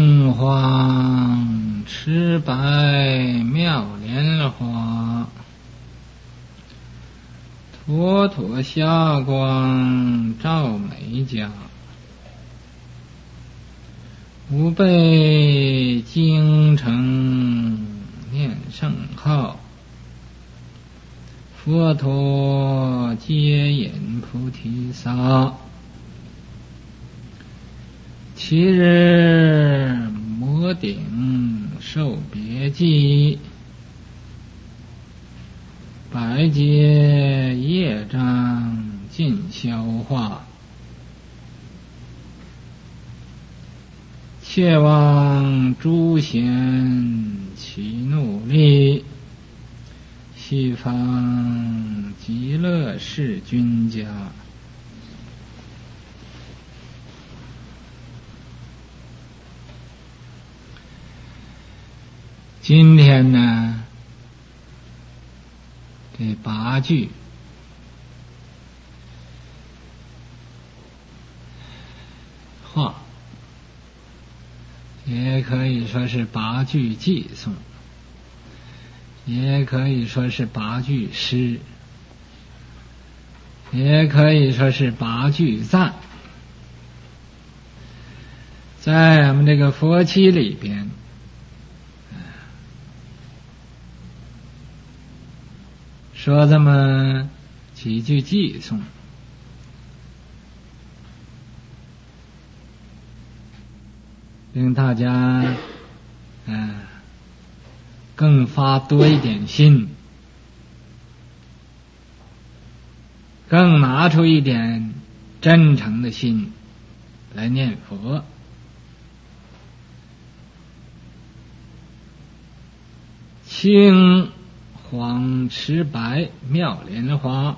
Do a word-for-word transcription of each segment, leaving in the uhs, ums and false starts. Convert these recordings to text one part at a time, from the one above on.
青黄赤白妙莲花，妥妥霞光照美家。吾辈京城念圣号，佛陀接引菩提萨。七日摩顶受别记，百劫业障尽消化。切望诸贤其努力，西方极乐世君家。今天呢，这八句话，也可以说是八句偈颂，也可以说是八句诗，也可以说是八句赞。在我们这个佛七里边，说这么几句偈颂，令大家嗯、呃、更发多一点心，更拿出一点真诚的心来念佛。青黄赤白妙莲花，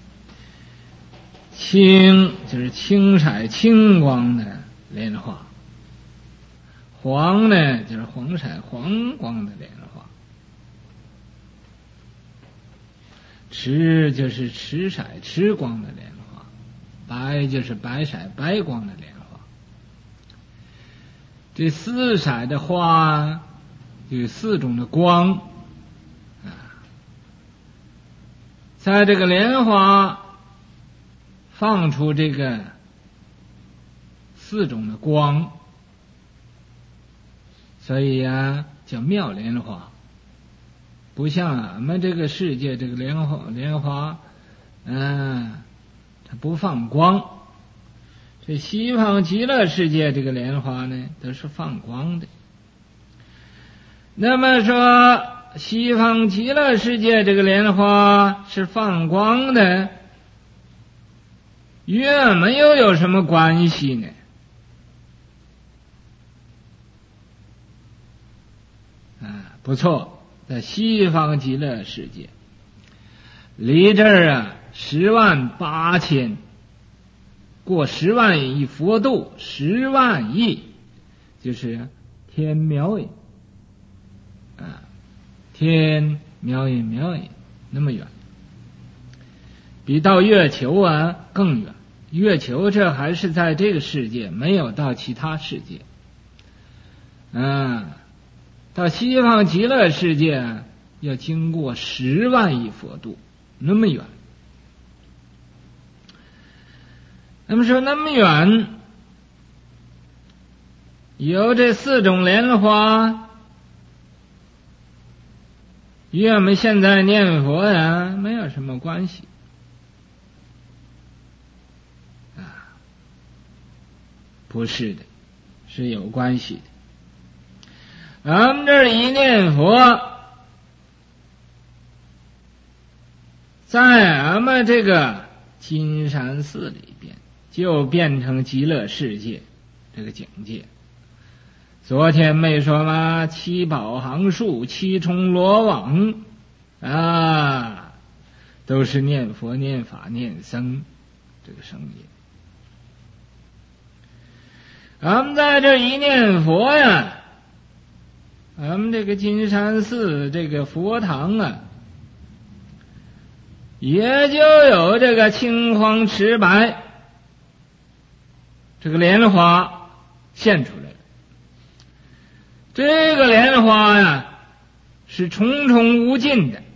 青就是青色青光的莲花，黄呢就是黄色黄光的莲花，赤就是赤色赤光的莲花，白就是白色白光的莲花。这四色的花有四种的光，在这个莲花放出这个四种的光，所以啊叫妙莲花。不像俺们这个世界这个莲花莲花嗯它不放光，这西方极乐世界这个莲花呢都是放光的。那么说西方极乐世界这个莲花是放光的，与我们又有什么关系呢？啊，不错，在西方极乐世界，离这儿啊十万八千，过十万亿佛度，十万亿就是天苗也啊。天渺远渺远那么远，比到月球啊更远。月球这还是在这个世界，没有到其他世界。嗯，到西方极乐世界要经过十万亿佛度，那么远。那么说那么远，有这四种莲花，与我们现在念佛呀没有什么关系啊，不是的，是有关系的。俺们这儿一念佛，在俺们这个金山寺里边就变成极乐世界这个境界。昨天没说吗？七宝行树，七重罗网啊，都是念佛念法念僧这个声音。俺们在这一念佛呀，俺们这个金山寺这个佛堂啊，也就有这个青黄赤白这个莲花现出来了。 这个莲花呀是重重无尽的，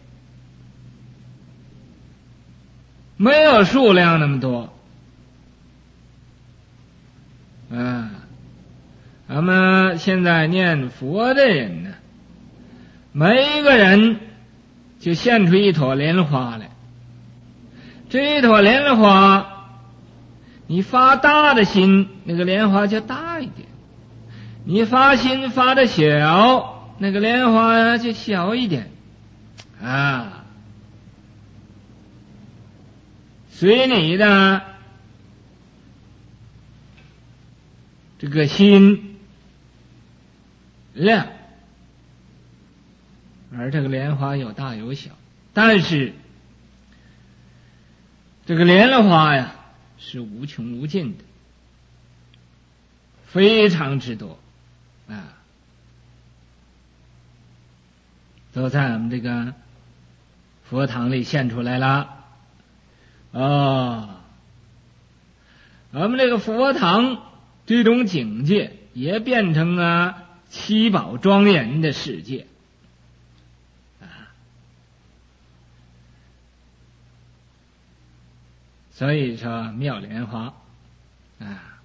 没有数量那么多。啊，咱们现在念佛的人呢，每一个人就现出一朵莲花来。这一朵莲花，你发大的心，那个莲花就大一点；你发心发的小，那个莲花呀就小一点。啊，随你的这个心量，而这个莲花有大有小，但是这个莲花呀是无穷无尽的，非常之多啊，都在我们这个佛堂里现出来了。哦，我们这个佛堂这种境界也变成了七宝庄严的世界啊，所以说妙莲花啊，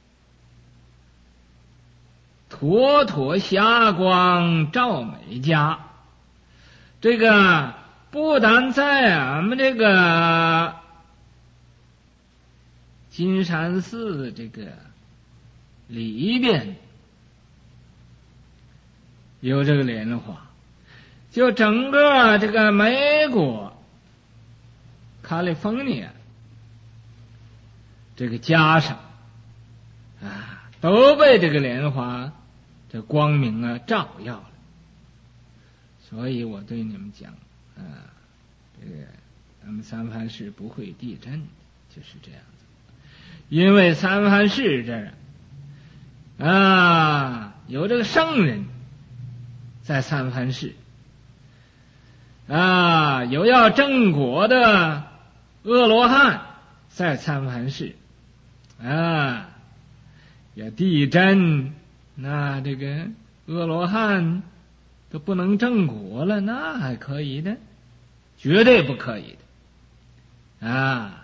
妥妥霞光照美家。这个不但在俺们这个金山寺这个里边有这个莲花，就整个这个美国卡利风尼亚这个加上啊，都被这个莲花这光明啊照耀了。所以我对你们讲啊，这个咱们三藩市不会地震，就是这样子。因为三藩市这儿啊，有这个圣人在三藩市啊，有要正果的阿罗汉在三藩市啊，有地震，那这个阿罗汉都不能正果了，那还可以的？绝对不可以的啊！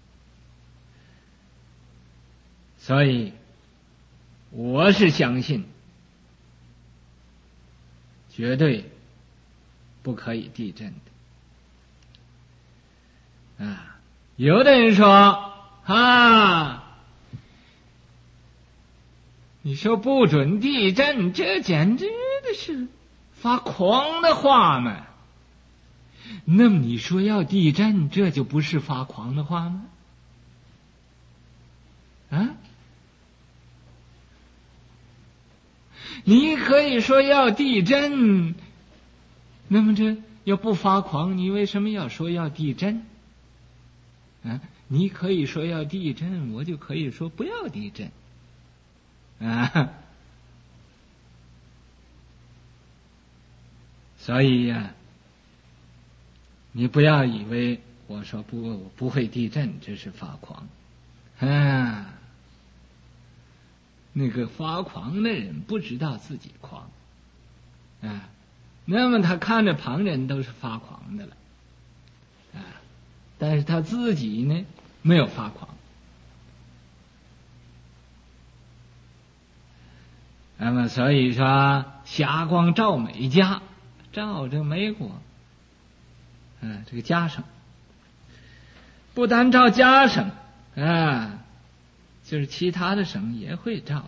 所以我是相信绝对不可以地震的啊！有的人说啊，你说不准地震，这简直的是发狂的话嘛。那么你说要地震，这就不是发狂的话吗？啊？你可以说要地震，那么这要不发狂，你为什么要说要地震？啊？你可以说要地震，我就可以说不要地震。啊？所以呀、啊，你不要以为我说不我不会地震，这是发狂。啊，那个发狂的人不知道自己狂啊，那么他看着旁人都是发狂的了啊，但是他自己呢没有发狂。那么所以说霞光照美家，照这个美国啊，这个家省不单照家省啊，就是其他的省也会照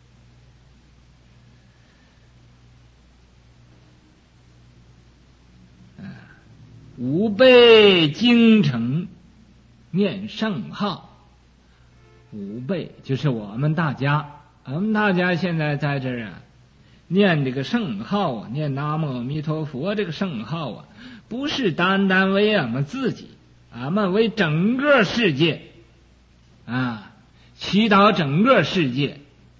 的。啊，吾辈京城念圣号，吾辈就是我们大家，我们大家现在在这儿啊，念这个圣号啊，念南无阿弥陀佛这个圣号啊，不是单单为俺们自己，俺们为整个世界啊，祈祷整个世界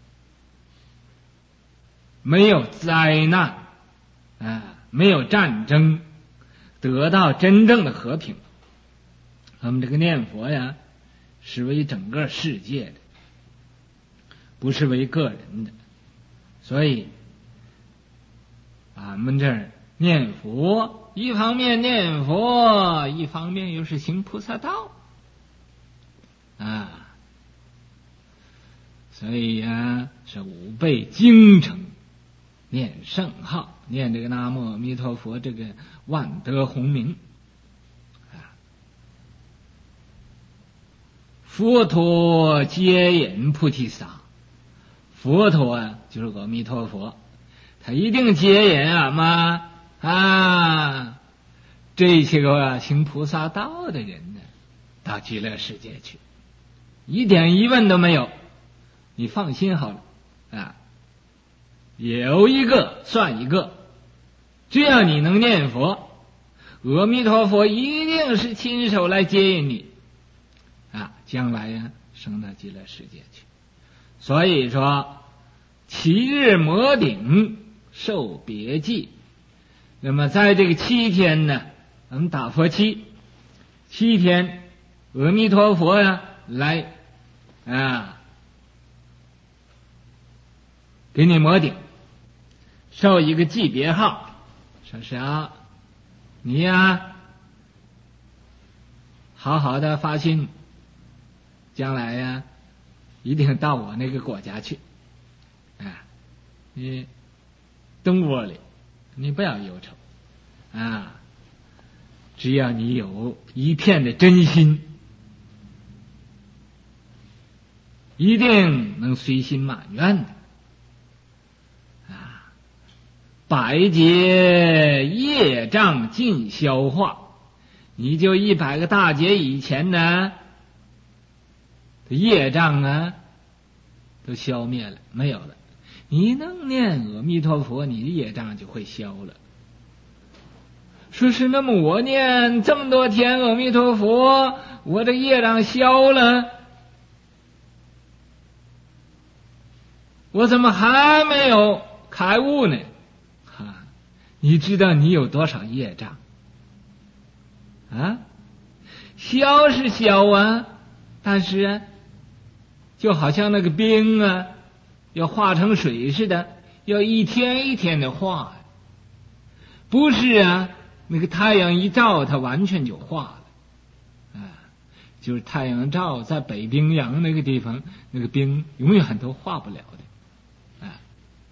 没有灾难啊，没有战争，得到真正的和平。我们这个念佛呀，是为整个世界的，不是为个人的。所以俺们这儿念佛，一方面念佛，一方面又是行菩萨道啊，所以呀、啊，是五倍精诚，念圣号，念这个南无阿弥陀佛，这个万德洪名啊。佛陀接引菩提萨，佛陀啊，就是阿弥陀佛，他一定接引俺们啊这些个行菩萨道的人呢，到极乐世界去，一点疑问都没有，你放心好了啊。有一个算一个，只要你能念佛，阿弥陀佛一定是亲手来接引你啊，将来呀升到极乐世界去。所以说七日摩顶受别记，那么在这个七天呢，我们打佛七，七天阿弥陀佛呀来啊给你摩顶，受一个记别号，说是啊你呀好好的发心，将来呀一定到我那个国家去啊，你东窝里你不要忧愁啊，只要你有一片的真心，一定能随心满愿的啊。百劫业障尽消化，你就一百个大劫以前呢业障啊都消灭了，没有了。你能念阿弥陀佛，你的业障就会消了。说是那么我念这么多天阿弥陀佛，我的业障消了，我怎么还没有开悟呢？啊，你知道你有多少业障啊？消是消啊，但是啊就好像那个冰啊要化成水似的，要一天一天的化，不是啊那个太阳一照它完全就化了啊，就是太阳照在北冰洋那个地方，那个冰永远都化不了的啊。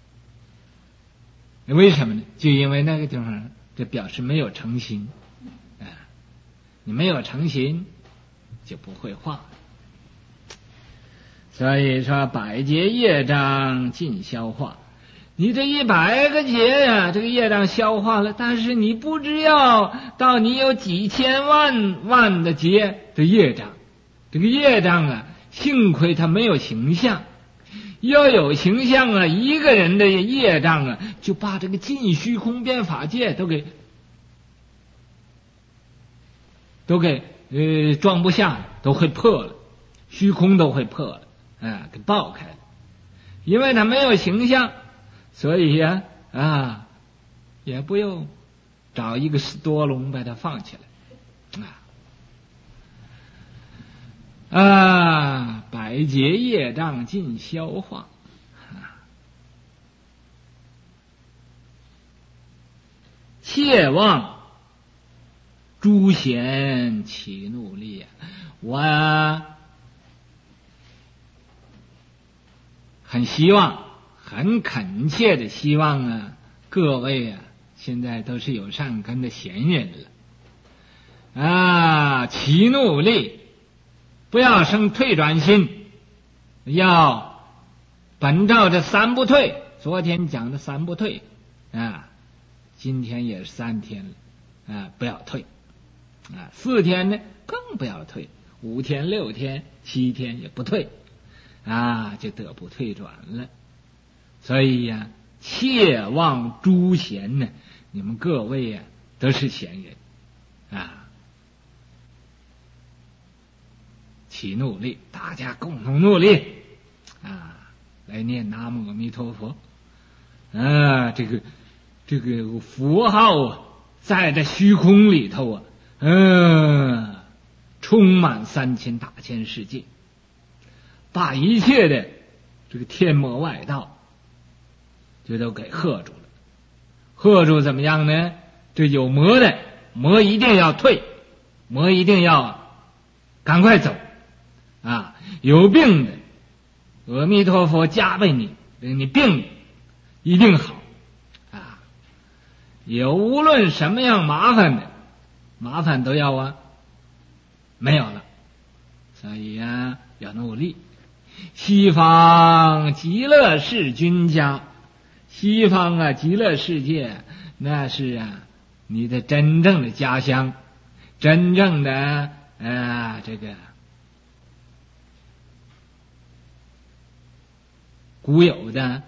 为什么呢？就因为那个地方这表示没有诚心啊，你没有诚心就不会化。所以说百劫业障尽消化，你这一百个劫呀、啊，这个业障消化了，但是你不知道到你有几千万万的劫的业障，这个业障啊，幸亏它没有形象，要有形象啊，一个人的业障啊，就把这个尽虚空变法界都给都给呃装不下了，都会破了，虚空都会破了。啊，给爆开了，因为它没有形象，所以呀 啊, 啊，也不用找一个多龙把它放起来啊啊，百劫业障尽消化啊，切望诸贤起怒力，我、啊很希望，很恳切的希望啊，各位啊，现在都是有善根的贤人了啊，起怒力，不要生退转心，要本照这三不退。昨天讲的三不退啊，今天也是三天了啊，不要退啊，四天呢更不要退，五天、六天、七天也不退。啊，就得不退转了。所以呀、啊，切望诸贤呢，你们各位呀、啊、都是贤人啊，起努力，大家共同努力啊，来念南无阿弥陀佛啊，这个这个佛号啊，在这虚空里头啊，嗯、啊，充满三千大千世界。把一切的这个天魔外道就都给吓住了， 喝住怎么样呢？这有魔的，魔一定要退，魔一定要赶快走啊！有病的，阿弥陀佛加倍你，你病一定好啊！有无论什么样麻烦的，麻烦都要啊没有了。所以啊，要努力。西方极乐世君家，西方啊，极乐世界，那是啊，你的真正的家乡，真正的呃这个固有的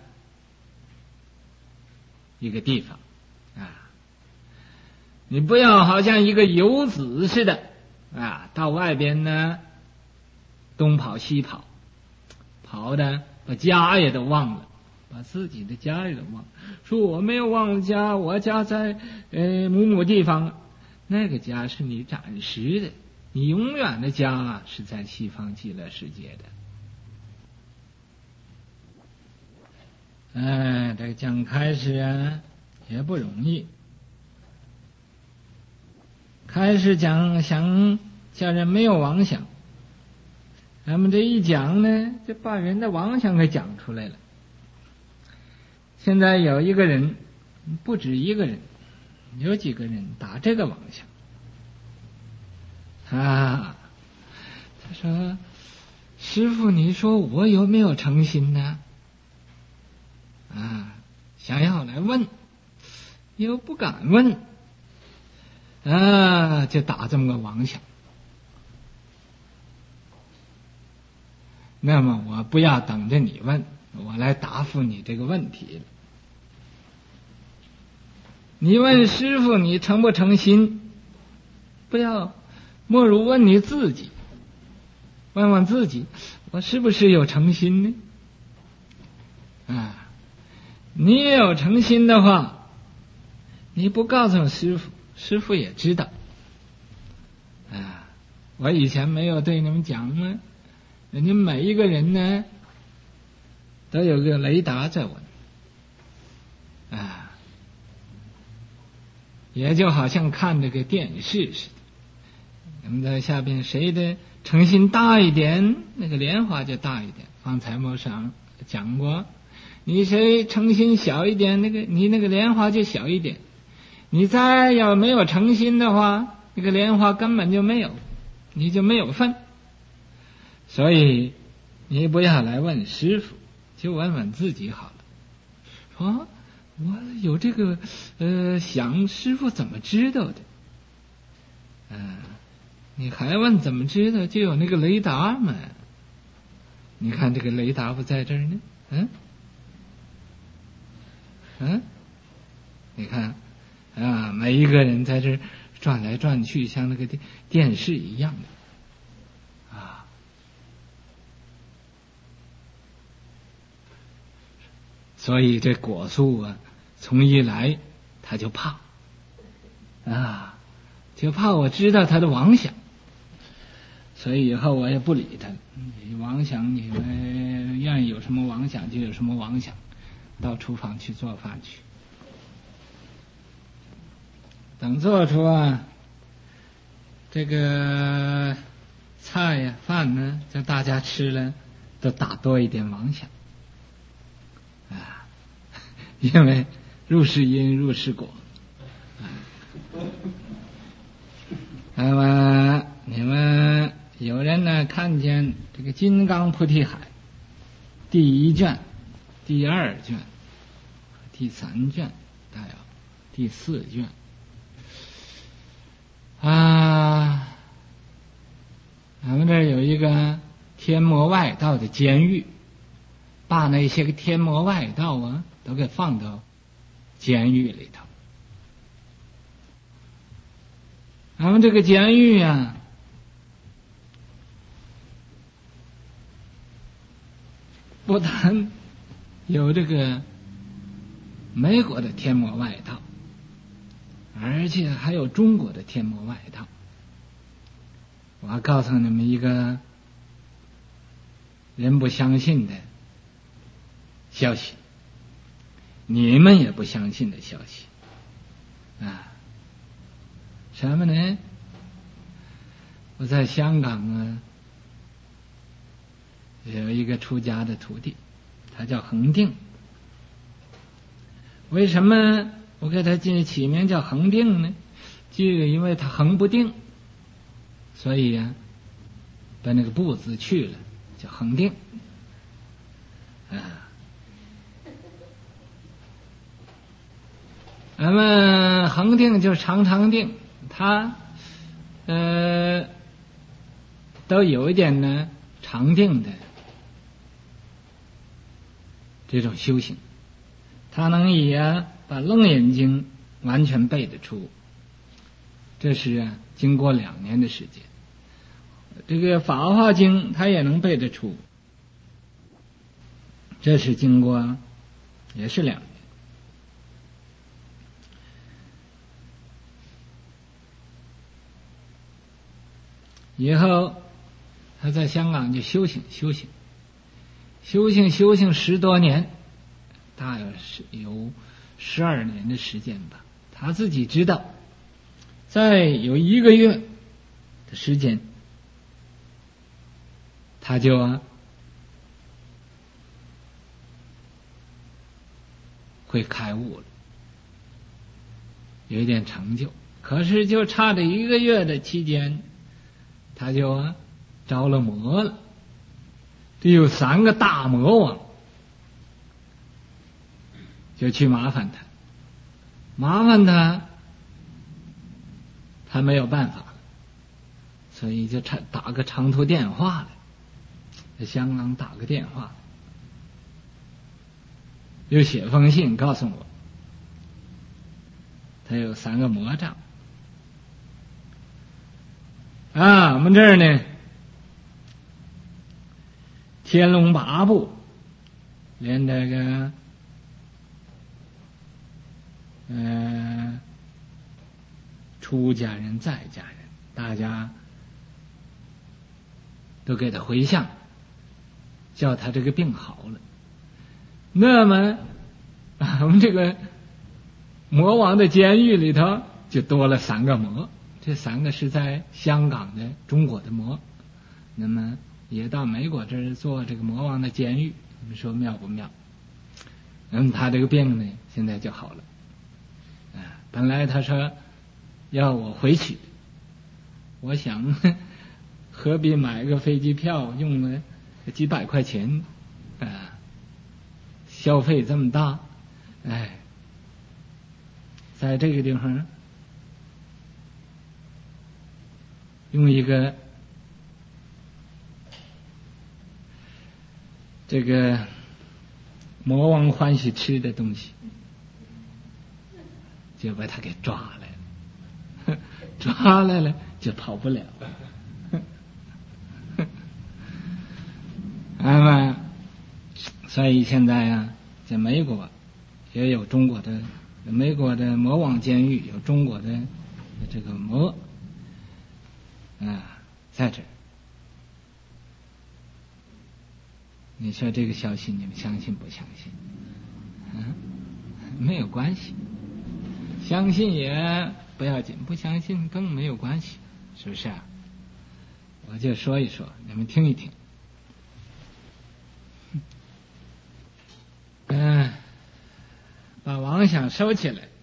一个地方啊。你不要好像一个游子似的啊，到外边呢东跑西跑，跑的把家也都忘了，把自己的家也都忘了。说我没有忘了家，我家在呃某某地方，那个家是你暂时的，你永远的家啊是在西方极乐世界的。哎，这个讲开始啊也不容易，开始讲想叫人没有妄想，咱们这一讲呢，就把人的妄想给讲出来了。现在有一个人，不止一个人，有几个人打这个妄想啊。他说：“师父，你说我有没有诚心呢？啊，想要来问，又不敢问，啊，就打这么个妄想。那么我不要等着你问，我来答复你这个问题了。你问师父你诚不诚心，不要莫如问你自己，问问自己，我是不是有诚心呢？啊，你也有诚心的话，你不告诉师父，师父也知道。啊，我以前没有对你们讲吗？人家每一个人呢，都有个雷达在问，啊，也就好像看这个电视似的。我们在下边谁的诚心大一点，那个莲花就大一点。方才某上讲过，你谁诚心小一点，那个你那个莲花就小一点。你再要没有诚心的话，那个莲花根本就没有，你就没有份。所以你不要来问师父，就问问自己好了。说我有这个呃想，师父怎么知道的？嗯、呃，你还问怎么知道？就有那个雷达嘛。你看这个雷达不在这儿呢？嗯嗯，你看啊，每一个人在这儿转来转去，像那个电电视一样的啊。所以这果树啊，从一来他就怕啊，就怕我知道他的妄想，所以以后我也不理他。你妄想，你们愿意有什么妄想就有什么妄想，到厨房去做饭去。等做出啊这个菜呀、饭呢，叫大家吃了都打多一点妄想啊，因为入是因，入是果。那么你们有人呢看见这个《金刚菩提海》第一卷、第二卷、第三卷，还有第四卷啊，咱们这儿有一个天魔外道的监狱，把那些个天魔外道啊都给放到监狱里头。咱们这个监狱啊，不但有这个美国的天魔外道，而且还有中国的天魔外道。我要告诉你们一个人不相信的消息，你们也不相信的消息。 啊，什么呢？我在香港啊，有一个出家的徒弟，他叫恒定。为什么我给他起名叫恒定呢？就因为他恒不定，所以呀、啊，把那个不字去了，叫恒定。啊，那么恒定就是常常定，他呃都有一点呢常定的这种修行，他能以啊把《楞严经》完全背得出，这是啊经过两年的时间。这个《法华经》他也能背得出，这是经过也是两年。以后他在香港就修行修行修行修行十多年，大约是有十二年的时间吧。他自己知道，再有一个月的时间，他就啊会开悟了，有一点成就。可是就差这一个月的期间，他就啊着了魔了。这有三个大魔王就去麻烦他，麻烦他，他没有办法了，所以就打个长途电话来，在香港打个电话，又写封信告诉我，他有三个魔障啊。我们这儿呢，天龙八部，连这个呃出家人在家人，大家都给他回向，叫他这个病好了。那么我们这个魔王的监狱里头就多了三个魔，这三个是在香港的中国的魔，那么也到美国这儿做这个魔王的监狱，你们说妙不妙？嗯，他这个病呢现在就好了。啊，本来他说要我回去，我想何必买个飞机票用了几百块钱啊，消费这么大，哎，在这个地方用一个这个魔王欢喜吃的东西，就把他给抓来了，抓来了就跑不了。那么，所以现在啊，在美国也有中国的，美国的魔王监狱有中国的这个魔啊，在这儿。你说这个消息你们相信不相信？啊，没有关系，相信也不要紧，不相信更没有关系，是不是啊？我就说一说，你们听一听。嗯，把妄想收起来，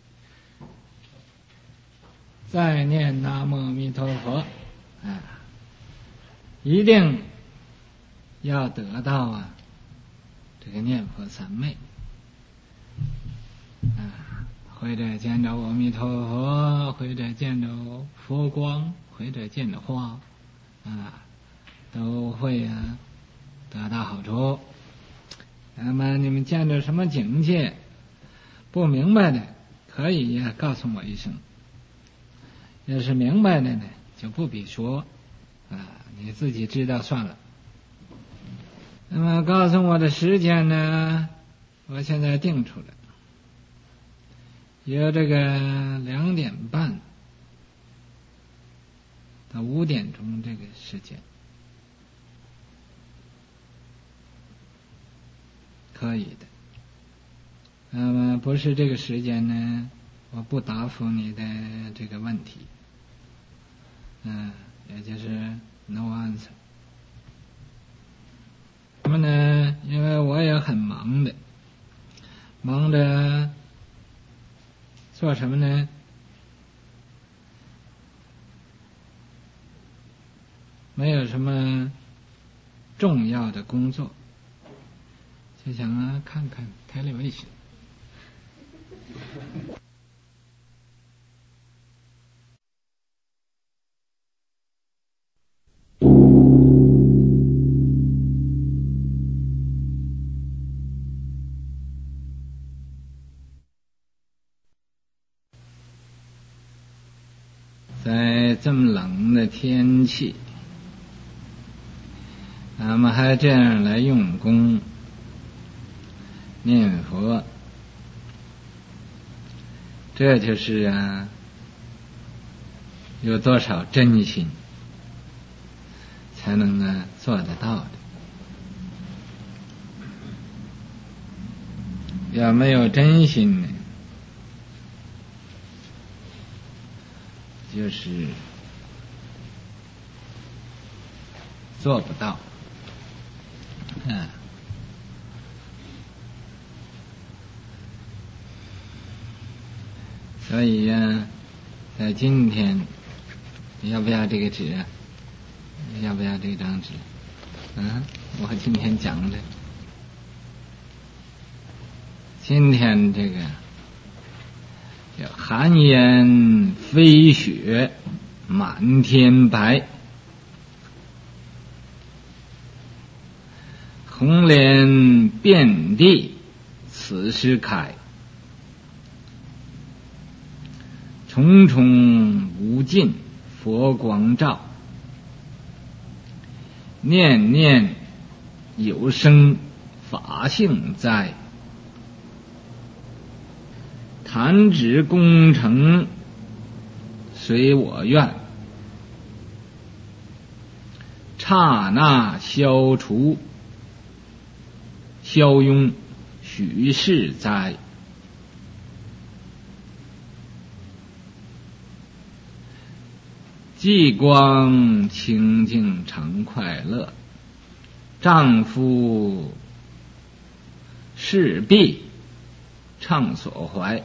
再念南无阿弥陀佛啊，一定要得到啊这个念佛三昧啊，或者见着阿弥陀佛，或者见着佛光，或者见着花啊，都会啊得到好处。那么你们见着什么境界不明白的，可以呀告诉我一声，要是明白的呢就不必说啊，你自己知道算了。那么告诉我的时间呢，我现在定出来，有这个两点半到五点钟这个时间，可以的。那么不是这个时间呢， 我不答复你的这个问题，嗯，也就是 no answer。那么呢，因为我也很忙的，忙着做什么呢？没有什么重要的工作，就想啊看看 television。在这么冷的天气，咱们还这样来用功念佛，这就是啊，有多少真心才能呢做得到的。要没有真心呢，就是做不到。嗯，所以呀，在今天，要不要这个纸啊？要不要这张纸？嗯，我今天讲的，今天这个叫寒烟飞雪满天白，红莲遍地此时开，重重无尽佛光照，念念有生法性在，弹指功成随我愿，刹那消除骁庸许世哉。寂光清净常快乐，丈夫事毕畅所怀。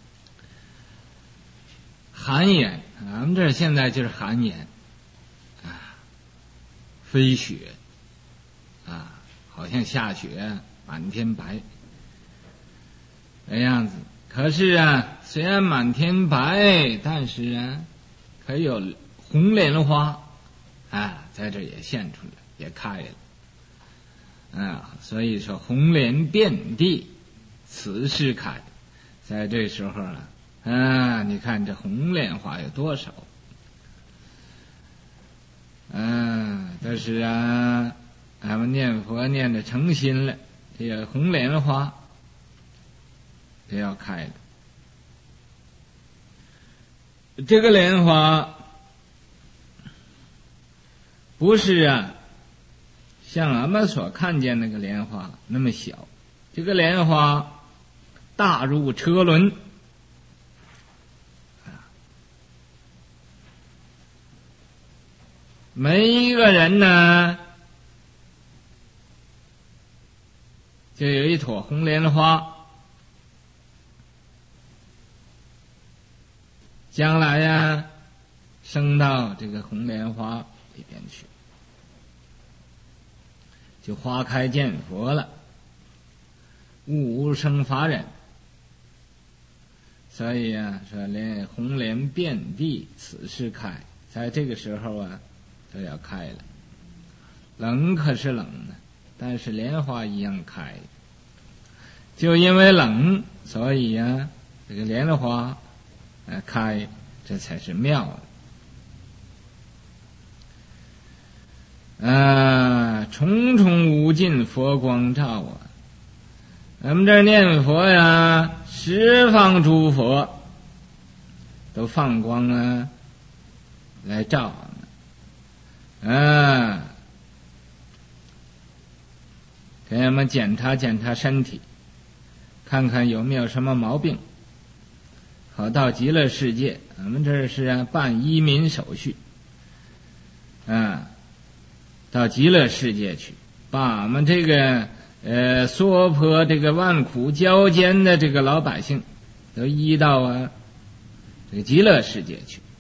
寒烟，咱们这现在就是寒烟啊，飞雪啊，好像下雪满天白这样子。可是啊，虽然满天白，但是啊，可有红莲花啊，在这也现出来，也开了啊。所以说红莲遍地此时开，在这时候啊，啊，你看这红莲花有多少？啊，但是啊，俺们念佛念的诚心了，这个红莲花这要开了。这个莲花不是啊，像俺们所看见那个莲花那么小，这个莲花大如车轮。每一个人呢，就有一朵红莲花，将来呀，升到这个红莲花里边去，就花开见佛了，悟无生法忍。所以啊，说莲红莲遍地此时开，在这个时候啊，都要开了。冷可是冷呢，但是莲花一样开。就因为冷，所以啊，这个莲花呃开，这才是妙的。啊，重重无尽佛光照啊！咱们这念佛呀，十方诸佛都放光啊，来照我们。啊，给我们检查检查身体，看看有没有什么毛病， 跑到极乐世界，俺们这是啊办移民手续，啊，到极乐世界去，把俺们这个呃娑婆这个万苦交煎的这个老百姓，都移到啊这个极乐世界去，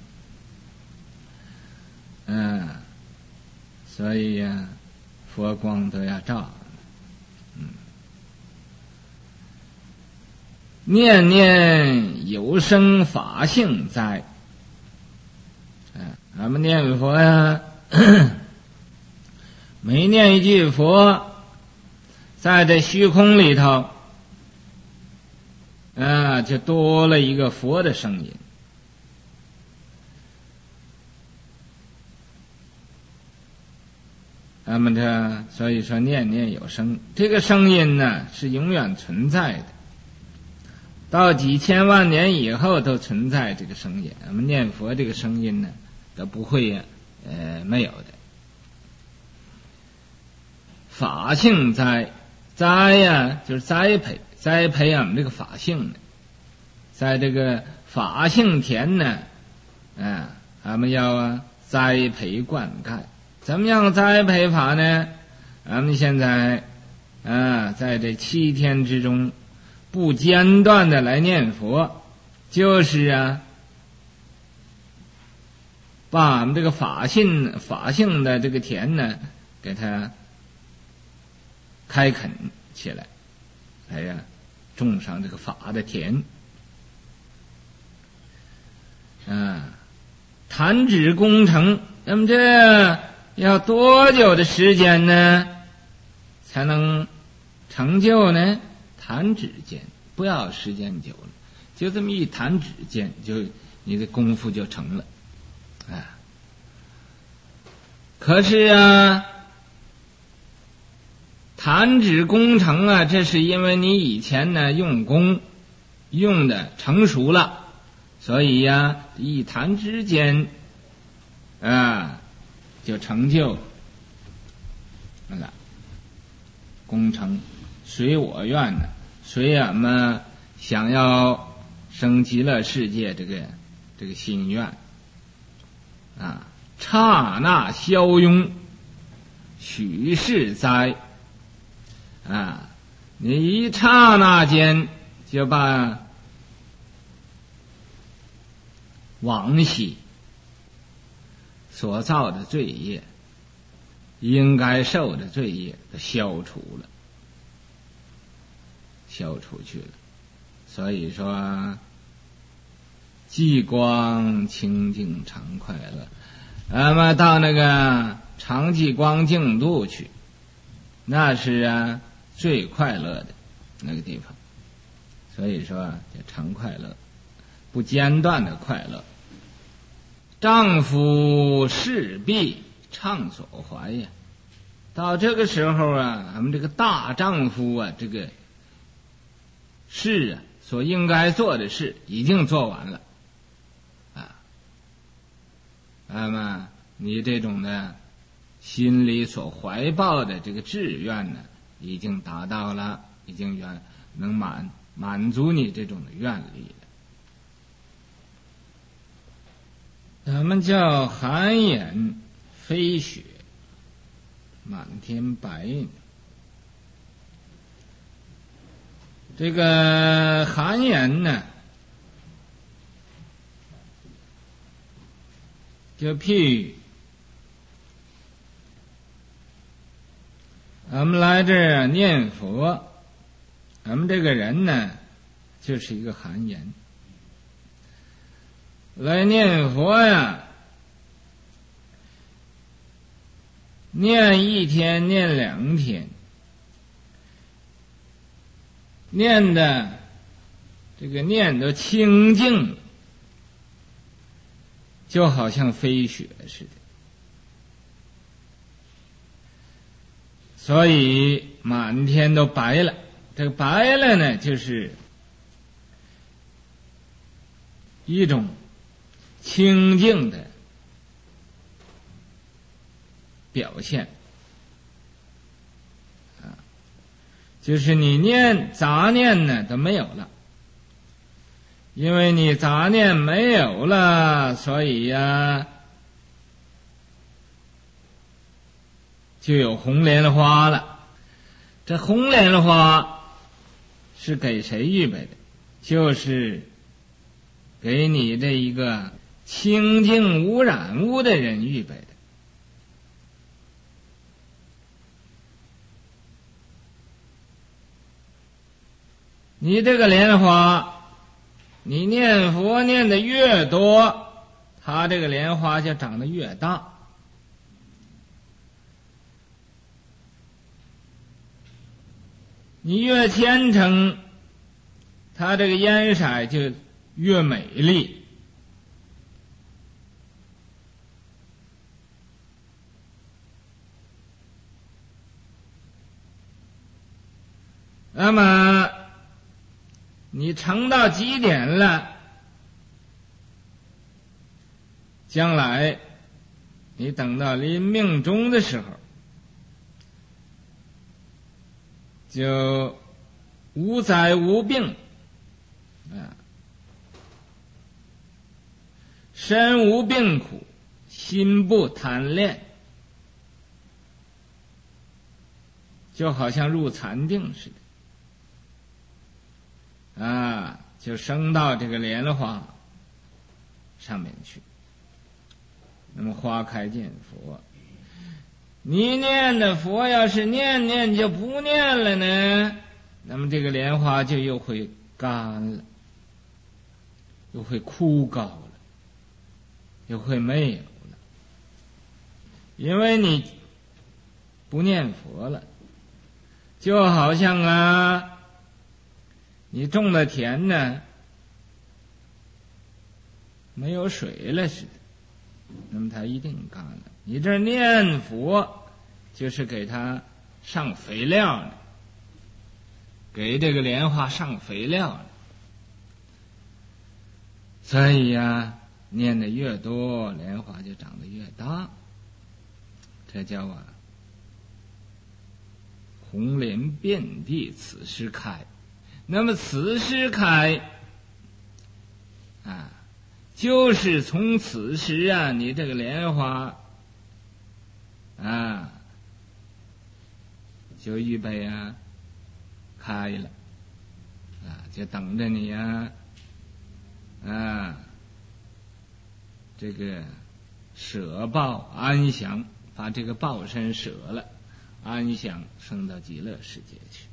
嗯、啊，所以呀、啊，佛光都要照。念念有生法性哉！哎，俺们念佛呀，每念一句佛，在这虚空里头，啊，就多了一个佛的声音。咱们这所以说念念有声，这个声音呢是永远存在的。到几千万年以后都存在这个声音，我们念佛这个声音呢都不会呀，呃，没有的。法性栽，栽呀就是栽培，栽培我们这个法性呢，在这个法性田呢，啊，俺们要啊栽培灌溉。怎么样栽培法呢？俺们现在啊，在这七天之中，不间断的来念佛，就是啊，把我们这个法性法性的这个田呢，给它开垦起来，哎呀，种上这个法的田。啊，弹指工程，那么这要多久的时间呢，才能成就呢？弹指间，不要时间久了，就这么一弹指间，就你的功夫就成了，啊。可是啊，弹指工程啊，这是因为你以前呢用功用的成熟了，所以呀、啊，一弹指间啊就成就了。工程随我愿的，随俺们想要升极乐世界这个这个心愿啊，刹那消庸，许是哉啊！你一刹那间就把往昔所造的罪业，应该受的罪业都消除了，消除去了。所以说，极光清净常快乐。那么到那个常寂光净土去，那是啊最快乐的那个地方。所以说叫常快乐，不间断的快乐。丈夫势必畅所怀呀。到这个时候啊，咱们这个大丈夫啊，这个事啊，所应该做的事已经做完了啊。那么你这种的心里所怀抱的这个志愿呢，已经达到了，已经愿能满满足你这种的愿力了。咱们叫寒眼飞雪，满天白云。这个寒眼呢，就譬喻俺们来这儿念佛，俺们这个人呢，就是一个寒言。来念佛呀，念一天，念两天，念的这个念的清净，就好像飞雪似的。所以满天都白了，这个白了呢，就是一种清净的表现啊，就是你念杂念呢都没有了， 因为你杂念没有了，所以呀，就有红莲花了。这红莲花是给谁预备的？就是给你这一个清净无染污的人预备的。你这个莲花，你念佛念的越多，它这个莲花就长得越大。你越虔诚，它这个烟色就越美丽。那么你成到极点了，将来你等到临命终的时候，就无灾无病啊，身无病苦，心不贪恋，就好像入禅定似的啊，就升到这个莲花上面去。那么花开见佛，你念的佛要是念念就不念了呢，那么这个莲花就又会干了，又会枯槁了，又会没有了。因为你不念佛了，就好像啊，你种的田呢没有水了似的，那么它一定干了。你这念佛就是给它上肥料了，给这个莲花上肥料了。所以呀、啊，念的越多，莲花就长得越大。这叫啊，红莲遍地此时开。那么此时开啊，就是从此时啊，你这个莲花啊，就预备啊开了啊，就等着你呀 啊, 啊，这个舍报安详，把这个报身舍了，安详升到极乐世界去。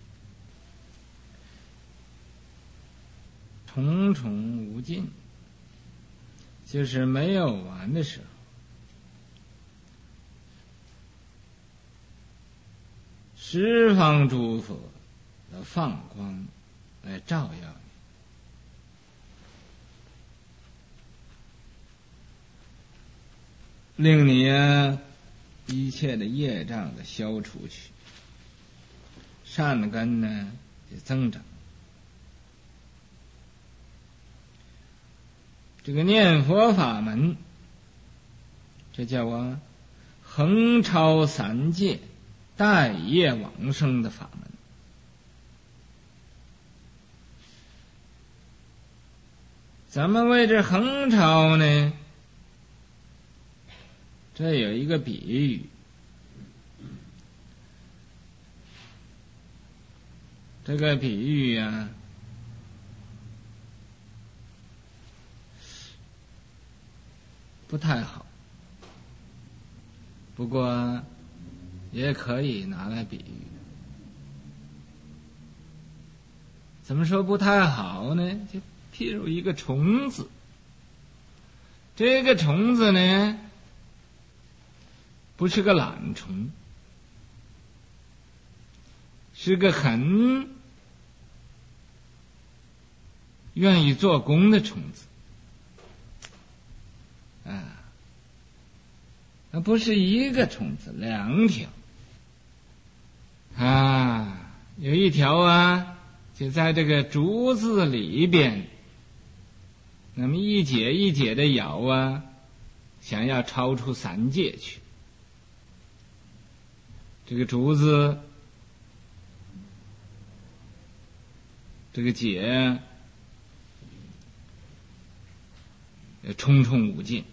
重重无尽，就是没有完的时候。十方诸佛的放光来照耀你，令你啊一切的业障的消除去，善根呢就增长。这个念佛法门，这叫啊横超三界带业往生的法门。怎么为之横超呢？这有一个比喻，这个比喻呀、啊，不太好，不过也可以拿来比喻。怎么说不太好呢？就譬如一个虫子，这个虫子呢不是个懒虫，是个很愿意做工的虫子啊，那不是一个虫子，两条啊，有一条啊就在这个竹子里边，那么一节一节的咬啊，想要超出三界去。这个竹子，这个节重重无尽。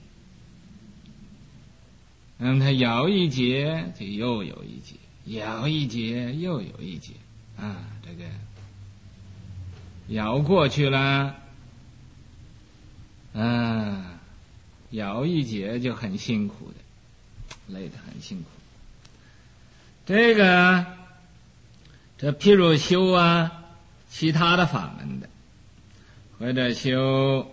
那么他摇一节，就又有一节；摇一节，又有一节。啊，这个摇过去了，啊，摇一节就很辛苦的，累得很辛苦。这个，这譬如修啊，其他的法门的，或者修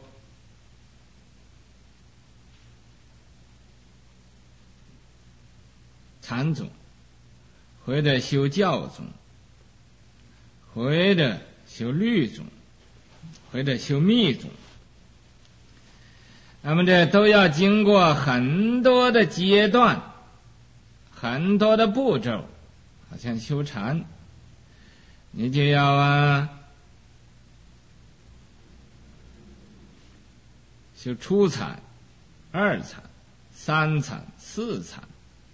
禅宗，或者修教宗，或者修律宗，或者修密宗，那么这都要经过很多的阶段，很多的步骤。好像修禅，你就要啊修初禅、二禅、三禅、四禅，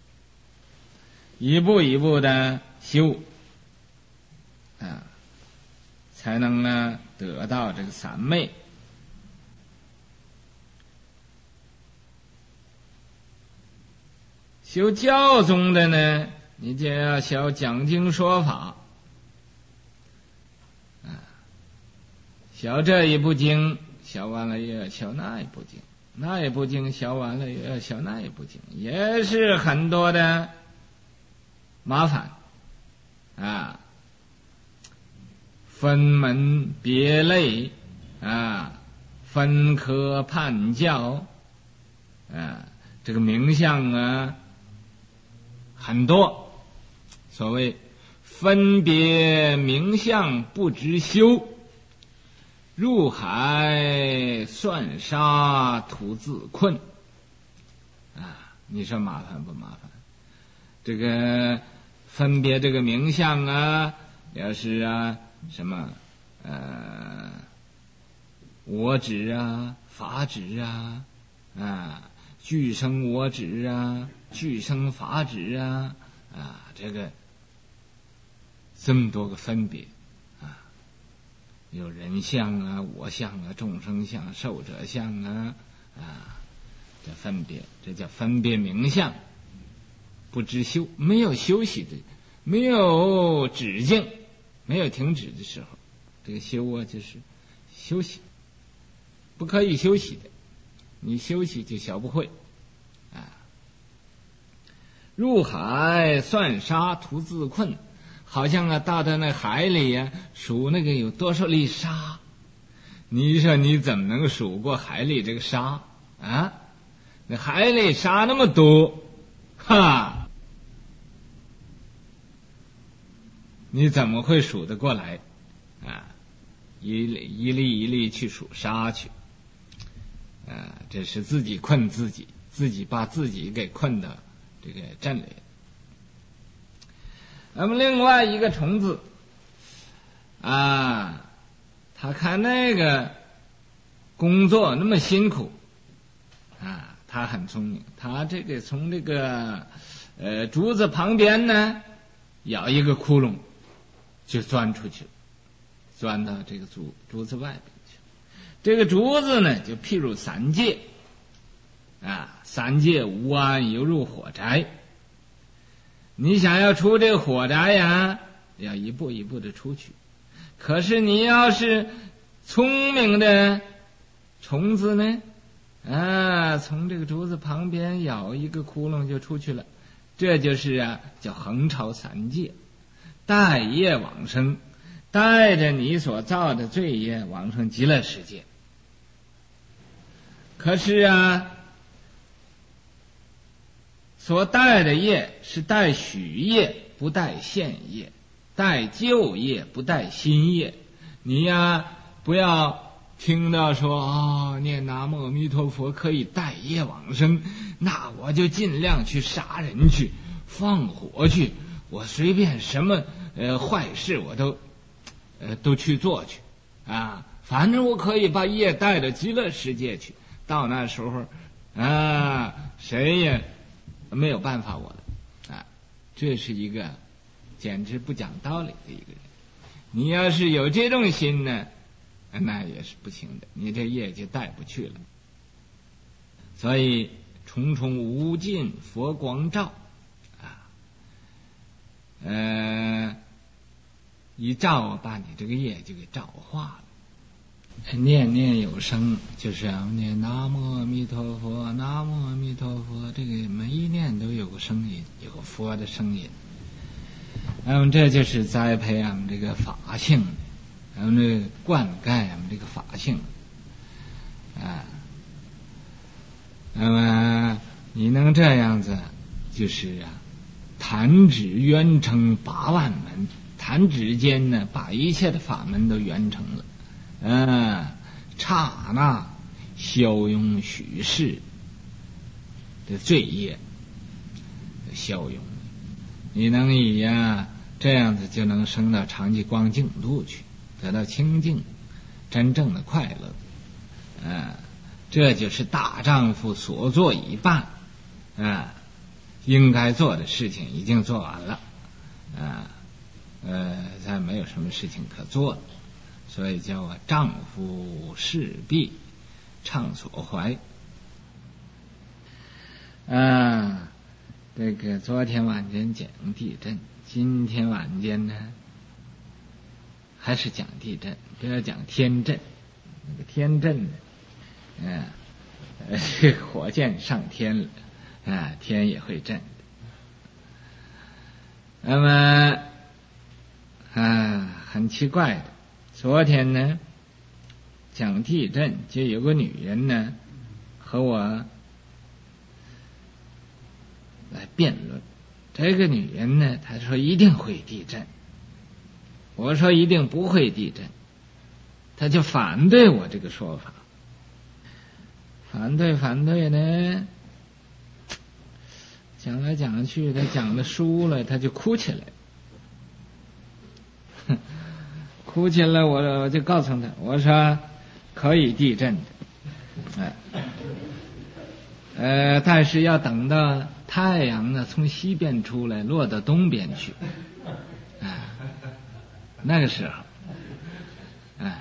一步一步的修啊，才能呢得到这个三昧。修教宗的呢，你就要学讲经说法啊，学这一部经，学完了又要学那一部经，那一部经学完了又要学那一部经，也是很多的麻烦啊，分门别类啊，分科判教啊，这个名相啊很多。所谓分别名相不知修，入海算沙徒自困啊！你说麻烦不麻烦？这个分别这个名相啊，要是啊什么呃我执啊、法执啊啊，俱生我执啊、俱生法执啊啊，这个这么多个分别啊，有人相啊、我相啊、众生相、寿者相啊啊，这分别，这叫分别名相，不知修，没有休息的，没有止境，没有停止的时候，这个修啊就是休息，不可以休息的，你休息就学不会啊。入海算沙徒自困，好像啊到到那海里呀、啊、数那个有多少粒沙，你说你怎么能数过海里这个沙啊？那海里沙那么多，哈，你怎么会数得过来啊？一粒一粒一粒去数沙去啊，这是自己困自己，自己把自己给困到这个阵里。那么另外一个虫子啊，他看那个工作那么辛苦啊，他很聪明，他这个从这个呃竹子旁边呢咬一个窟窿就钻出去，钻到这个竹竹子外边去。这个竹子呢就譬如三界啊，三界无安犹入火宅，你想要出这个火宅呀，要一步一步的出去。可是你要是聪明的虫子呢，啊，从这个竹子旁边咬一个窟窿就出去了，这就是啊，叫横超三界，带业往生，带着你所造的罪业往生极乐世界。可是啊，所带的业是带许业，不带现业，带旧业，不带新业。你呀，不要听到说哦，念南无阿弥陀佛可以带业往生，那我就尽量去杀人去，放火去，我随便什么呃坏事我都呃都去做去啊，反正我可以把业带到极乐世界去。到那时候啊，谁也没有办法我了啊！这是一个简直不讲道理的一个人。你要是有这种心呢，那也是不行的，你这业就带不去了。 所以重重无尽佛光照啊，呃，一照把你这个业就给照化了。念念有声，就是啊，念南无阿弥陀佛，南无阿弥陀佛，这个每一念都有个声音，有个佛的声音。那么这就是栽培俺们这个法性，咱们这个灌溉俺们这个法性啊。那么你能这样子，就是啊，弹指圆成八万门，弹指间呢，把一切的法门都圆成了。嗯，刹那消用许世的罪业消用，你能以呀、啊、这样子就能升到常寂光净土去，得到清净真正的快乐。嗯，这就是大丈夫所做已办，嗯，应该做的事情已经做完了，嗯，呃，再没有什么事情可做了。所以叫我丈夫事毕，畅所怀。啊，这个昨天晚间讲地震，今天晚间呢还是讲地震，不要讲天震。那个天震呢，嗯、呃，这个火箭上天了，啊，天也会震。那么，啊，很奇怪的。昨天呢，讲地震，就有个女人呢和我来辩论。这个女人呢，她说一定会地震，我说一定不会地震，她就反对我这个说法。反对反对呢，讲来讲去，她讲的输了，她就哭起来。哭起来，我我就告诉他，我说可以地震的，哎，呃，但是要等到太阳呢从西边出来，落到东边去，哎，那个时候，哎，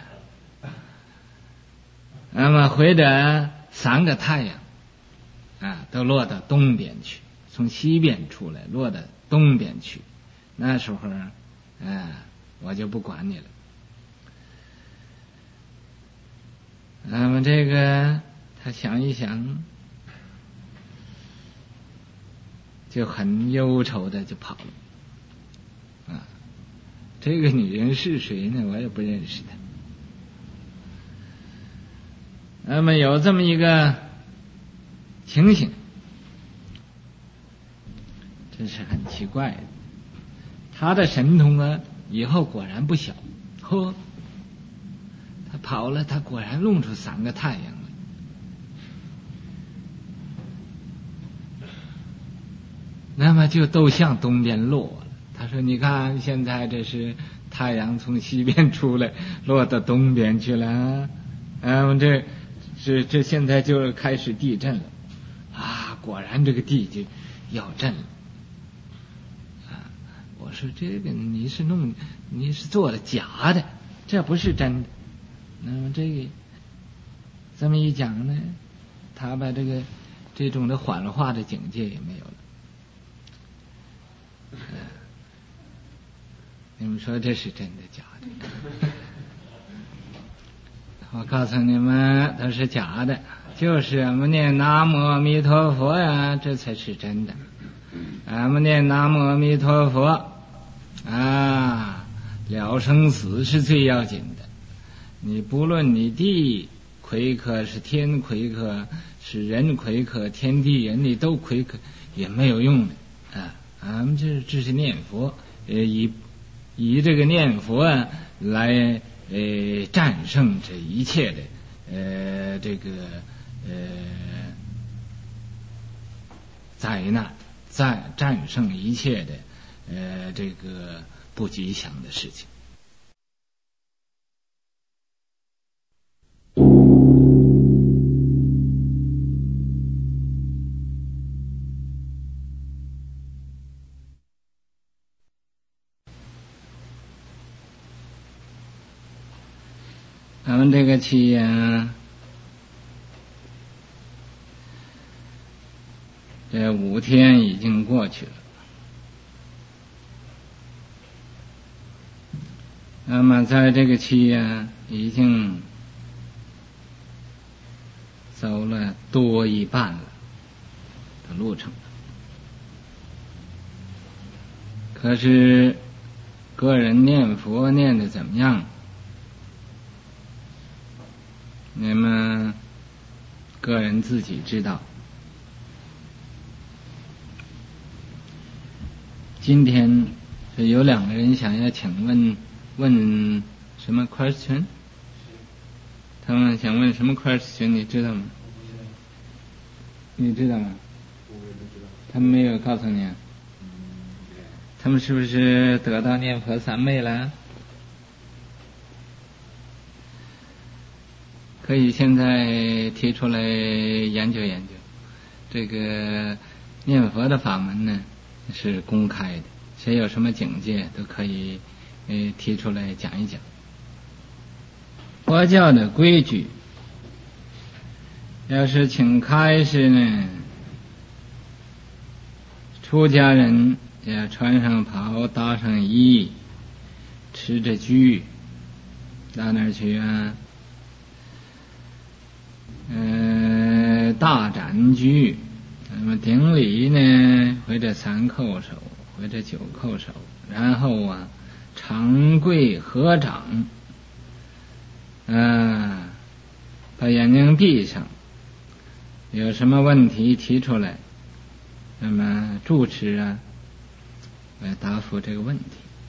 那么或者三个太阳，啊，都落到东边去，从西边出来，落到东边去，那时候，哎，我就不管你了。那么这个他想一想，就很忧愁的就跑了。啊，这个女人是谁呢？我也不认识她。那么有这么一个情形，真是很奇怪的。他的神通啊，以后果然不小，呵。他跑了，他果然弄出三个太阳来。那么就都向东边落了。他说：“你看，现在这是太阳从西边出来，落到东边去了。嗯，这这这现在就开始地震了。啊，果然这个地就要震了。啊，我说这个你是弄，你是做的假的，这不是真的。”那么这个这么一讲呢，他把这个这种的缓化的境界也没有了。呃、你们说这是真的假的？我告诉你们，都是假的，就是俺们念南无阿弥陀佛呀，这才是真的。俺们念南无阿弥陀佛啊，了生死是最要紧的。你不论你地魁克是天魁克是人魁克，天地人你都魁克也没有用的啊！俺们这这是念佛，呃，以以这个念佛啊来呃战胜这一切的呃这个呃灾难，战战胜一切的呃这个不吉祥的事情。咱们这个去呀、 这五天已经过去了。那么在这个期啊，已经走了多一半了的路程。可是个人念佛念得怎么样？你们个人自己知道。今天是有两个人想要请问问什么 question？ 他们想问什么 question？ 你知道吗？你知道吗？他们没有告诉你啊？他们是不是得到念佛三昧了？可以现在提出来研究研究。这个念佛的法门呢是公开的，谁有什么境界都可以呃提出来讲一讲。佛教的规矩，要是请开示呢，出家人要穿上袍，搭上衣，持着居，到哪儿去啊？呃，大展居。那么顶礼呢，或者三叩首，或者九叩首，然后啊，长跪合掌，啊，把眼睛闭上，有什么问题提出来，那么住持啊来答复这个问题。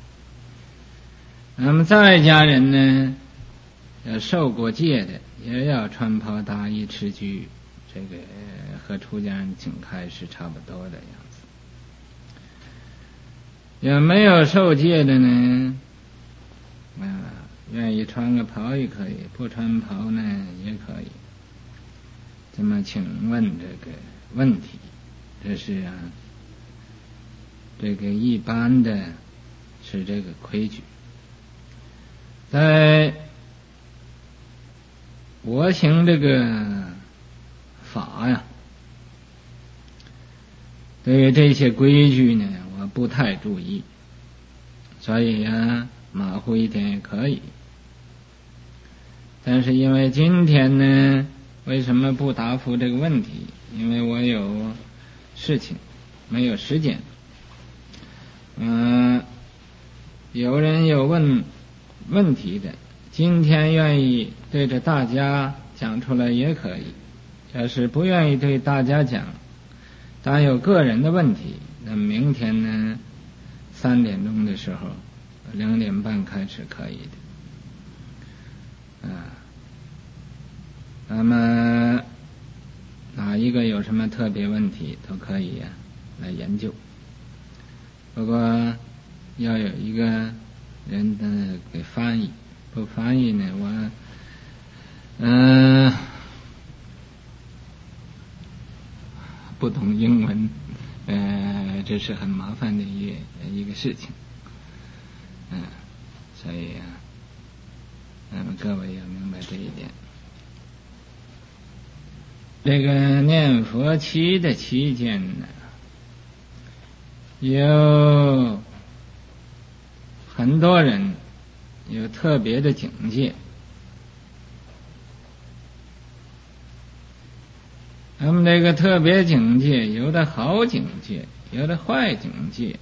那么在家人呢，要受过戒的，也要穿袍搭衣持居，这个和出家人请开是差不多的样子。也没有受戒的呢，啊，愿意穿个袍也可以，不穿袍呢也可以。这么请问这个问题，这是啊，这个一般的是这个规矩。在我行这个法呀，对于这些规矩呢，我不太注意，所以呀，马虎一点也可以。但是因为今天呢，为什么不答复这个问题？因为我有事情，没有时间。嗯、呃，有人有问问题的，今天愿意对着大家讲出来也可以，要是不愿意对大家讲，当有个人的问题，那明天呢三点钟的时候，两点半开始可以的啊。那么哪一个有什么特别问题都可以啊来研究，不过要有一个人呢给翻译，不翻译呢我嗯、呃、不懂英文，呃这是很麻烦的一一个事情，嗯、呃、所以啊那么各位要明白这一点。这个念佛期的期间呢，有很多人有特别的境界。那么这个特别境界，有的好境界，有的坏境界，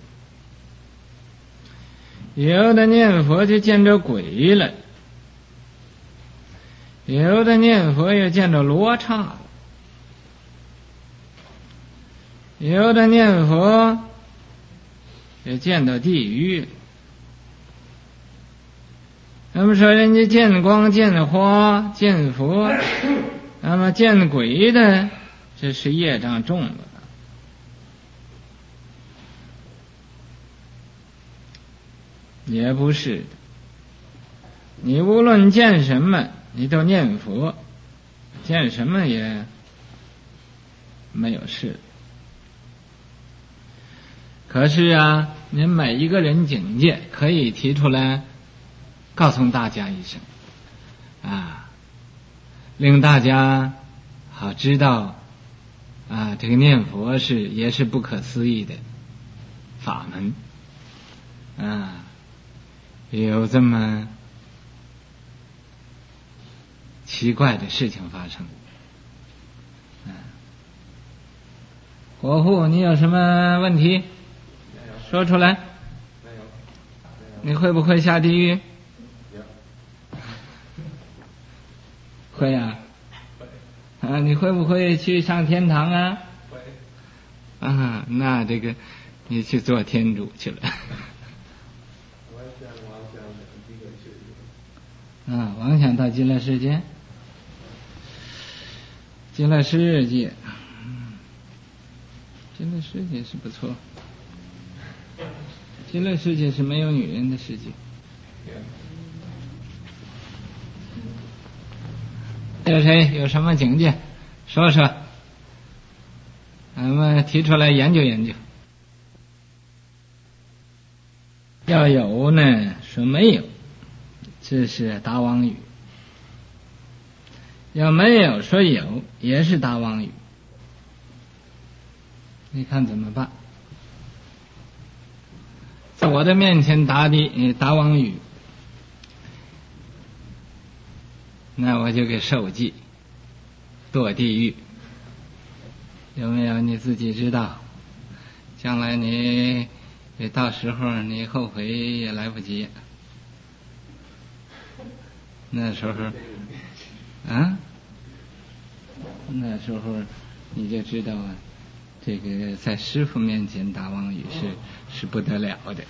有的念佛就见着鬼了，有的念佛又见着罗刹了，有的念佛也见到地狱了。那么说人家见光见花见佛，那么见鬼的，这是业障重了。也不是的，你无论见什么你都念佛，见什么也没有事。可是啊，您每一个人境界可以提出来告诉大家一声啊，令大家好知道啊，这个念佛是也是不可思议的法门啊，有这么奇怪的事情发生。啊，国护，你有什么问题说出来？ 没有。 你会不会下地狱？ 有。 会啊。啊，你会不会去上天堂啊？ 会。 啊，那这个你去做天主去了。 我想妄想的极乐世界。啊，妄想到极乐世界。极乐世界，极乐世界是不错。极乐世界是没有女人的世界。有谁有什么境界说说，咱们提出来研究研究。要有呢说没有，这是大妄语；要没有说有，也是大妄语。你看怎么办？在我的面前答的大妄语，那我就给受记堕地狱，有没有你自己知道？将来你到时候你后悔也来不及。那时候啊，那时候你就知道啊，这个在师父面前打妄语是是不得了的。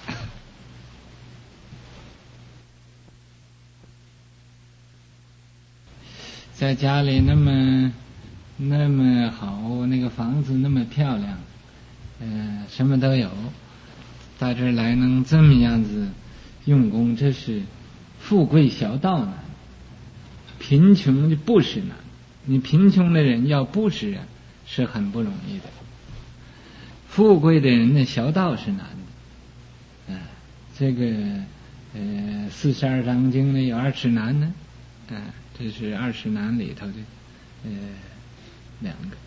在家里那么那么好，那个房子那么漂亮，呃，什么都有，到这儿来能这么样子用功，这是富贵小道难，贫穷就布施难。你贫穷的人要布施啊，是很不容易的；富贵的人呢，小道是难的。啊，这个呃，四十二章经呢有二尺难呢，啊。这是二十难里头的呃两个。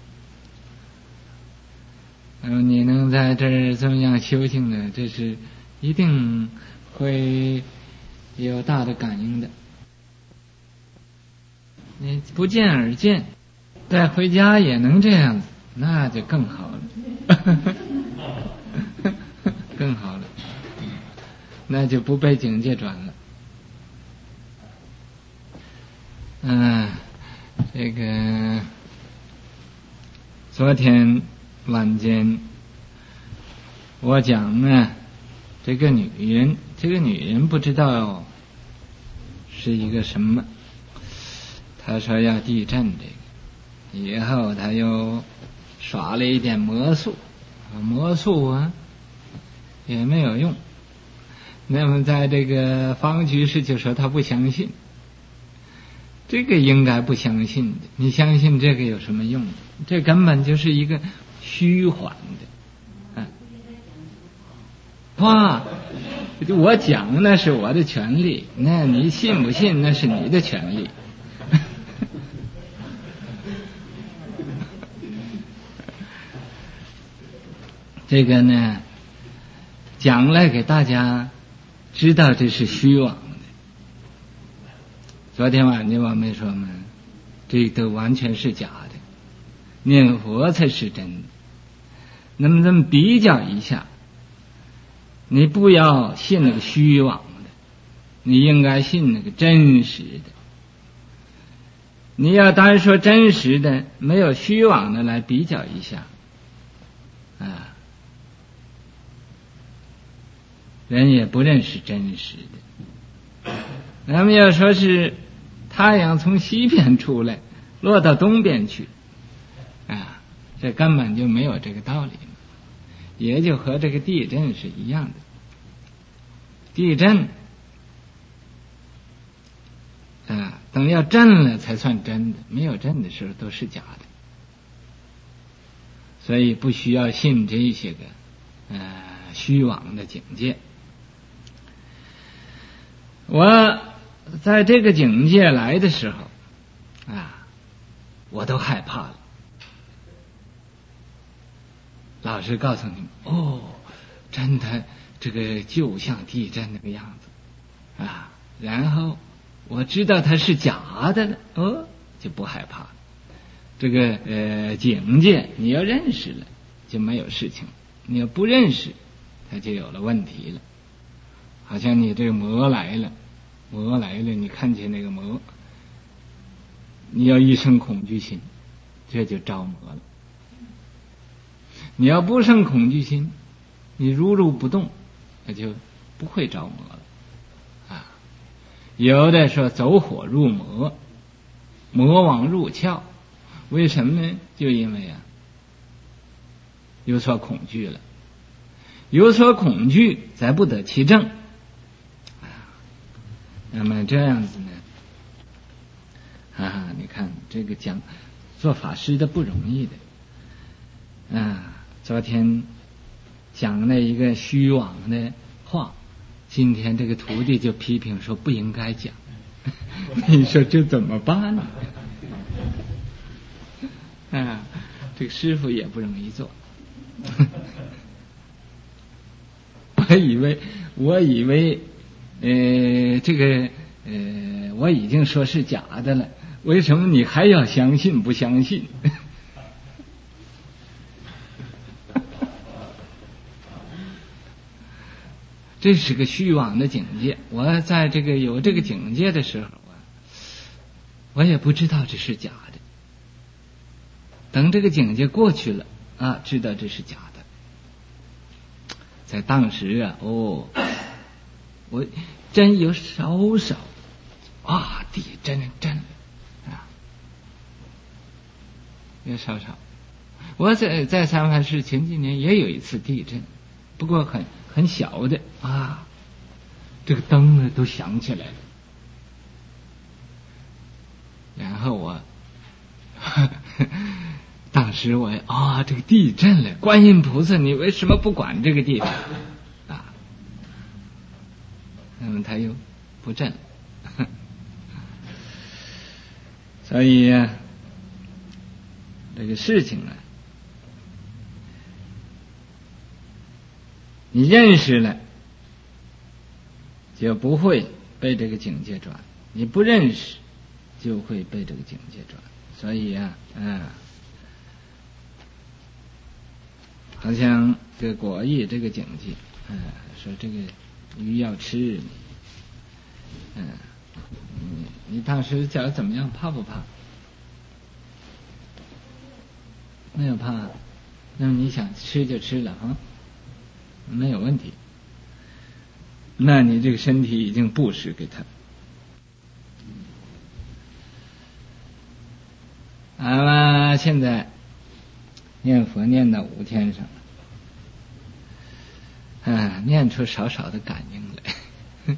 然后你能在这儿这么样修行呢，这是一定会有大的感应的。你不见而见，再回家也能这样子，那就更好了。更好了，那就不被境界转了。嗯，这个昨天晚间我讲呢，这个女人，这个女人不知道是一个什么，她说要地震这个，以后她又耍了一点魔术，魔术啊也没有用。那么在这个方居士就说他不相信。这个应该不相信的，你相信这个有什么用？这根本就是一个虚幻的。啊，哇！我讲那是我的权利，那你信不信那是你的权利。这个呢，讲来给大家知道这是虚妄。昨天晚上我没说吗？这都完全是假的，念佛才是真的。那么咱们比较一下，你不要信那个虚妄的，你应该信那个真实的。你要单说真实的，没有虚妄的来比较一下，啊，人也不认识真实的。那么要说是太阳从西边出来落到东边去啊，这根本就没有这个道理，也就和这个地震是一样的。地震啊，等要震了才算真的，没有震的时候都是假的。所以不需要信这些个呃虚妄的境界。我在这个境界来的时候啊，我都害怕了。 老师告诉你们，哦，真的这个就像地震那个样子啊，然后我知道它是假的了，哦，就不害怕。这个呃境界你要认识了就没有事情，你要不认识它就有了问题了。好像你这个魔来了，魔来了，你看见那个魔，你要一生恐惧心，这就着魔了。你要不生恐惧心，你如如不动，那就不会着魔了啊。有的说走火入魔，魔王入窍，为什么呢？就因为啊有所恐惧了，有所恐惧才不得其正。那么这样子呢啊，你看这个讲做法师的不容易的啊。昨天讲了一个虚妄的话，今天这个徒弟就批评说不应该讲，你说这怎么办呢？啊，这个师傅也不容易做。我以为，我以为，呃，这个，呃，我已经说是假的了，为什么你还要相信不相信？这是个虚妄的境界。我在这个有这个境界的时候啊，我也不知道这是假的。等这个境界过去了啊，知道这是假的。在当时啊，哦，我真有少少啊，地震震啊，有少少。我在在三藩市前几年也有一次地震，不过很很小的啊，这个灯呢都响起来了。然后我当时我啊，这个地震了，观音菩萨你为什么不管这个地方啊？那么他又不震，所以啊，这个事情啊，你认识了就不会被这个境界转，你不认识就会被这个境界转。所以啊，嗯、啊，好像这个果义这个境界，嗯、啊，说这个鱼要吃，嗯、啊，你你当时觉得怎么样？怕不怕？没有怕，那么你想吃就吃了啊，没有问题。那你这个身体已经布施给他。好了，现在念佛念到五天上了，啊，念出少少的感应来。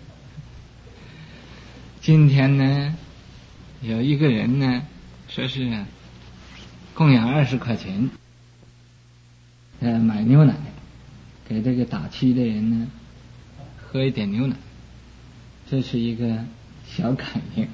今天呢，有一个人呢，说是供养二十块钱，呃，买牛奶给这个打七的人呢喝一点牛奶，这是一个小感应。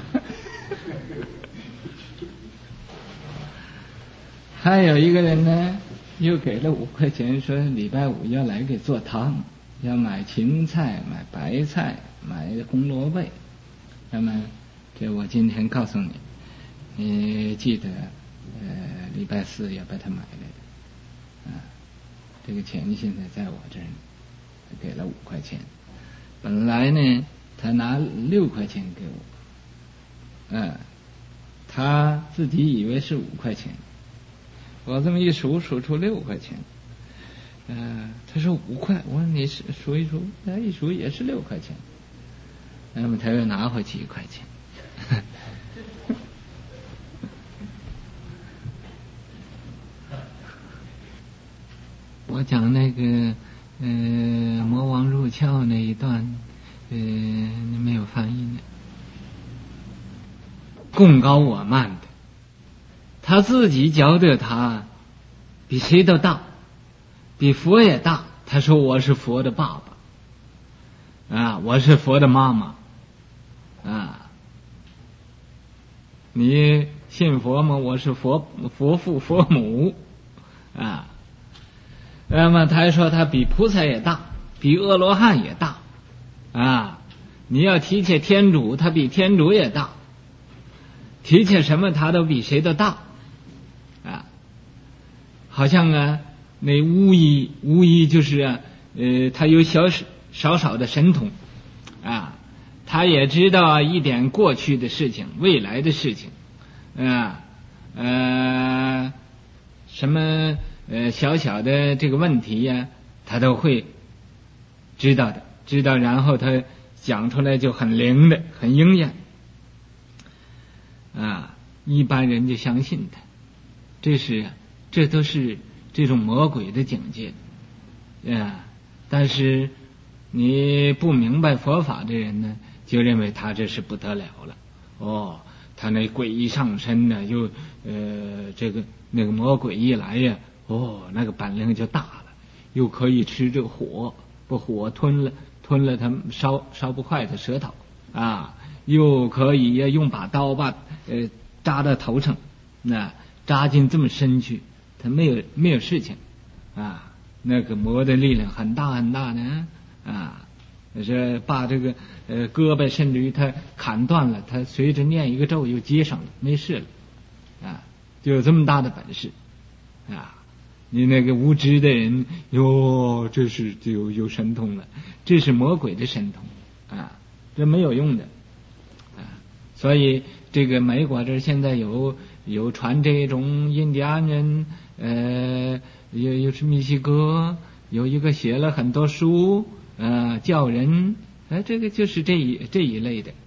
还有一个人呢，又给了五块钱，说礼拜五要来给做汤，要买芹菜、买白菜、买红萝卜。那么，这我今天告诉你，你记得，呃，礼拜四要把它买来的。啊，这个钱现在在我这儿，给了五块钱。本来呢，他拿六块钱给我，嗯、啊，他自己以为是五块钱。我这么一数，数出六块钱，呃，他说五块，我说你数数一数，他一数也是六块钱，那么他又拿回去一块钱。我讲那个呃魔王入窍那一段，呃，你没有翻译呢。贡高我慢的。他自己觉得他比谁都大，比佛也大。他说我是佛的爸爸，啊，我是佛的妈妈，啊，你信佛吗？我是佛佛父佛母，啊， 那么他说他比菩萨也大，比阿罗汉也大啊。你要提起天主，他比天主也大，提起什么他都比谁都大啊。好像啊那巫医巫医就是啊呃他有小少少的神通啊，他也知道一点过去的事情，未来的事情啊，呃什么呃小小的这个问题呀、啊，他都会知道的，知道，然后他讲出来就很灵的，很应验啊，一般人就相信他。这是这都是这种魔鬼的境界啊。但是你不明白佛法的人呢，就认为他这是不得了了。哦，他那鬼一上身呢，又呃这个那个魔鬼一来呀，哦，那个本领就大了，又可以吃这个火，把火吞了，吞了他烧烧不坏的舌头啊，又可以呀用把刀把呃扎到头上，那扎进这么深去，他没有没有事情啊。那个魔的力量很大很大呢啊，是把这个呃胳膊甚至于他砍断了，他随着念一个咒又接上了，没事了啊，就有这么大的本事啊。你那个无知的人哟，这是就有有神通了，这是魔鬼的神通啊，这没有用的啊。所以这个美国这现在有有传这种印第安人，呃，有有是密西哥有一个写了很多书，呃，教人，呃，这个就是这一这一类的